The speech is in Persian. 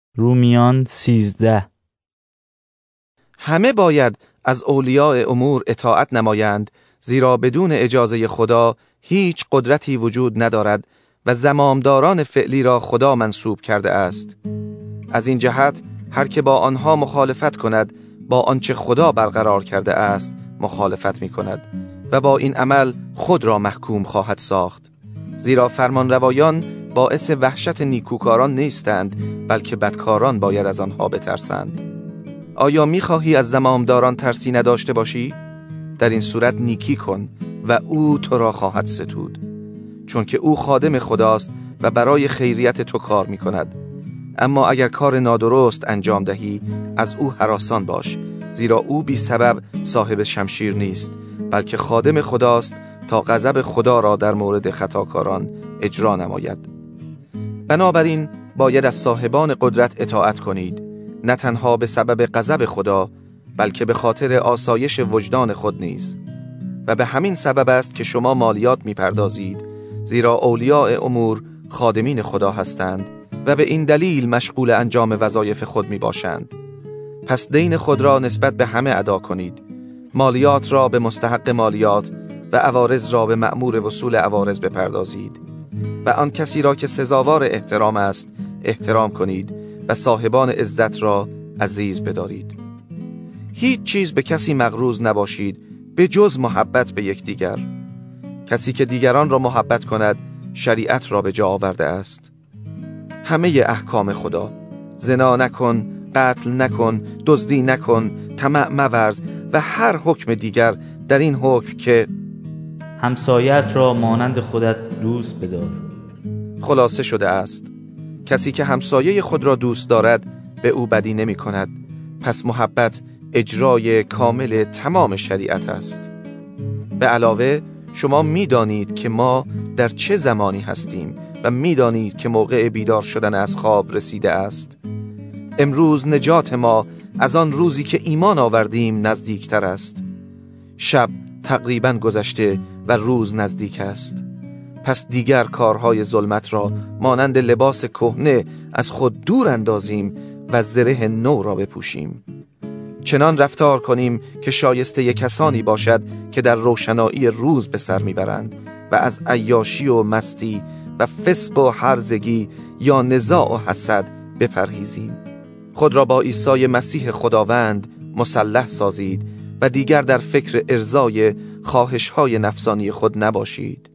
رومیان 13. همه باید از اولیاء امور اطاعت نمایند، زیرا بدون اجازه خدا هیچ قدرتی وجود ندارد و زمامداران فعلی را خدا منصوب کرده است. از این جهت هر که با آنها مخالفت کند با آنچه خدا برقرار کرده است مخالفت می کند و با این عمل خود را محکوم خواهد ساخت، زیرا فرمانروایان باعث وحشت نیکوکاران نیستند بلکه بدکاران باید از آنها بترسند. آیا می‌خواهی از زمامداران ترسی نداشته باشی؟ در این صورت نیکی کن و او تو را خواهد ستود، چون که او خادم خداست و برای خیریت تو کار می‌کند. اما اگر کار نادرست انجام دهی از او هراسان باش، زیرا او بی سبب صاحب شمشیر نیست بلکه خادم خداست تا غضب خدا را در مورد خطاکاران اجرا نماید. بنابراین باید از صاحبان قدرت اطاعت کنید، نه تنها به سبب غضب خدا بلکه به خاطر آسایش وجدان خود نیز. و به همین سبب است که شما مالیات می‌پردازید، زیرا اولیاء امور خادمین خدا هستند و به این دلیل مشغول انجام وظایف خود میباشند. پس دین خود را نسبت به همه ادا کنید، مالیات را به مستحق مالیات و عوارض را به مأمور وصول عوارض بپردازید و آن کسی را که سزاوار احترام است احترام کنید و صاحبان عزت را عزیز بدارید. هیچ چیز به کسی مغروض نباشید به جز محبت به یکدیگر. کسی که دیگران را محبت کند شریعت را به جا آورده است. همه احکام خدا، زنا نکن، قتل نکن، دزدی نکن، طمع مورز و هر حکم دیگر در این حکم که همسایت را مانند خودت دوست بدار خلاصه شده است. کسی که همسایه خود را دوست دارد به او بدی نمی کند. پس محبت اجرای کامل تمام شریعت است. به علاوه شما می دانید که ما در چه زمانی هستیم و می دانید که موقع بیدار شدن از خواب رسیده است. امروز نجات ما از آن روزی که ایمان آوردیم نزدیکتر است. شب تقریبا گذشته و روز نزدیک است. پس دیگر کارهای ظلمت را مانند لباس کهنه از خود دور اندازیم و زره نو را بپوشیم. چنان رفتار کنیم که شایسته کسانی باشد که در روشنایی روز به سر میبرند و از عیاشی و مستی و فسق و هرزگی یا نزاع و حسد بپرهیزیم. خود را با عیسی مسیح خداوند مسلح سازید و دیگر در فکر ارضای خواهش‌های نفسانی خود نباشید.